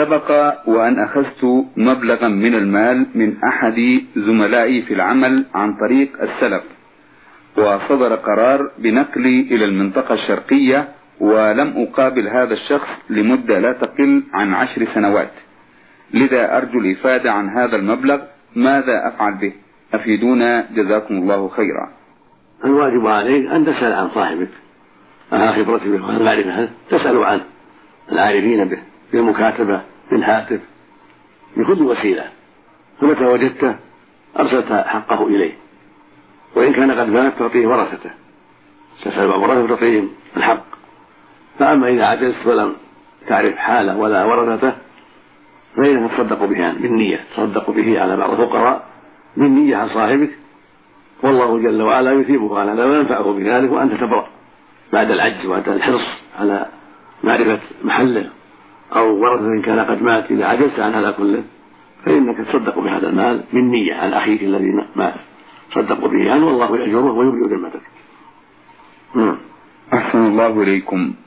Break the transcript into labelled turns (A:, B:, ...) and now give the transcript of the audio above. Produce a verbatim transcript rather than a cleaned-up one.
A: سبق وأن أخذت مبلغا من المال من أحد زملائي في العمل عن طريق السلف، وصدر قرار بنقلي إلى المنطقة الشرقية، ولم أقابل هذا الشخص لمدة لا تقل عن عشر سنوات. لذا أرجو الإفادة عن هذا المبلغ، ماذا أفعل به؟ أفيدونا جزاكم الله خيرا.
B: الواجب عليك أن تسأل عن صاحبك على خبرة به وعن معرفة، تسأل عن العارفين به بالمكاتبة بالهاتف بكل وسيلة، فمتى وجدته أرسلت حقه إليه، وإن كان قد مات تعطيه ورثته، تسأل ورثته تعطيهم الحق. فأما إذا عجزت ولم تعرف حاله ولا ورثته فإنك تصدق به بالنية، تصدق به على بعض الفقراء بالنية عن صاحبك، والله جل وعلا يثيبه على ذلك وينفعه بذلك، وأنت تبرأ بعد العجز وأنت الحرص على معرفة محله أو ورثة إن كان قد مات. إذا عجزت عن هذا كله فإنك تصدق بهذا المال بالنية عن أخيك الذي مات، تصدق به عنه والله يأجره ويبرئ ذمتك.
A: أحسن الله إليكم.